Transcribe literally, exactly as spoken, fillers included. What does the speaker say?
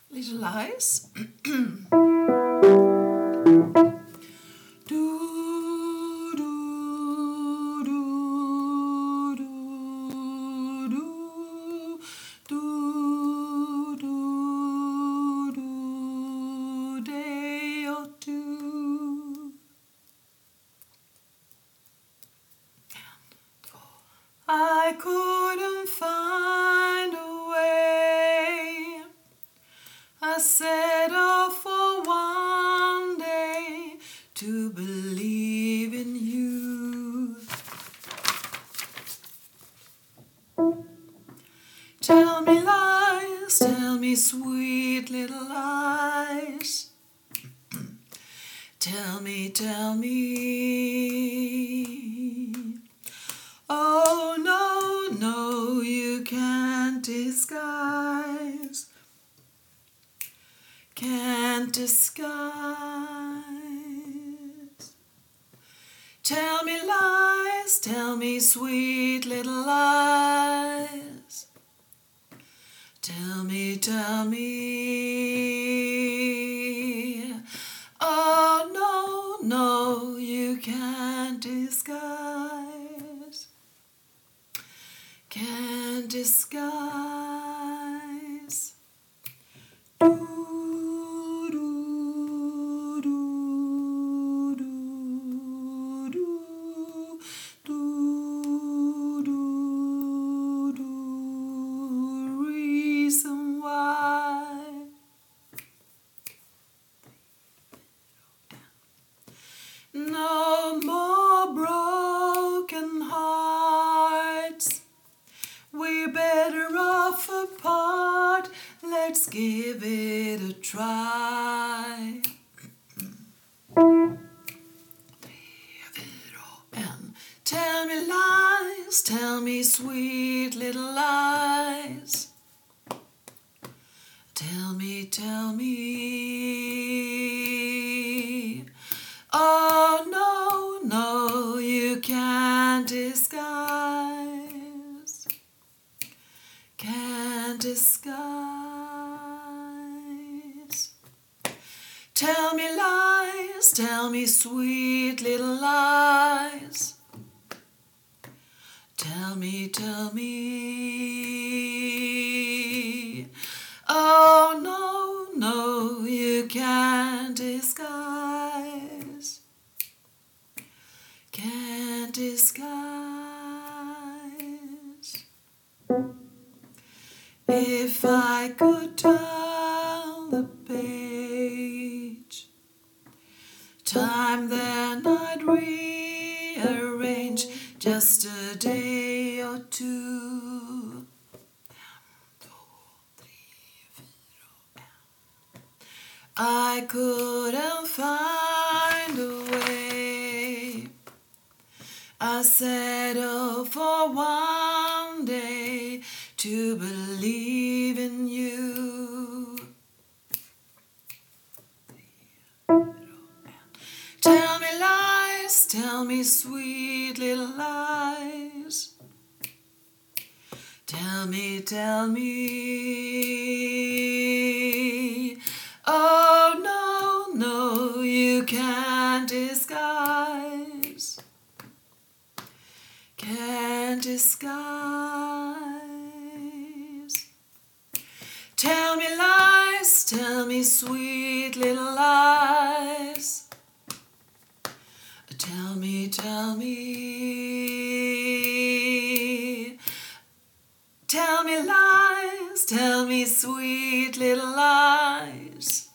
Little Lies. I couldn't find a way. I set off for one day to believe in you. Tell me lies, tell me sweet little lies. Tell me, tell me. Oh no, no, you can't disguise. Can't disguise. Tell me lies, tell me sweet little lies. Tell me, tell me. Oh no, no, you can't disguise. Can't disguise. Reason why. No more broken hearts. We're better off apart. Let's give it a try. And tell me lies, tell me sweet little lies. Tell me, tell me. Oh no, no, you can't disguise. Can't disguise. Tell me lies, tell me sweet little lies. Tell me, tell me. Oh no, no, you can't disguise. Can't disguise. If I could turn the page, time then I'd rearrange just a day or two. I couldn't find a way. I settled for one day to believe in you. Tell me lies, tell me sweet little lies. Tell me, tell me. Oh no, no, you can't disguise. Can't disguise. Tell me lies, tell me sweet little lies. Tell me, tell me. Tell me lies, tell me sweet little lies.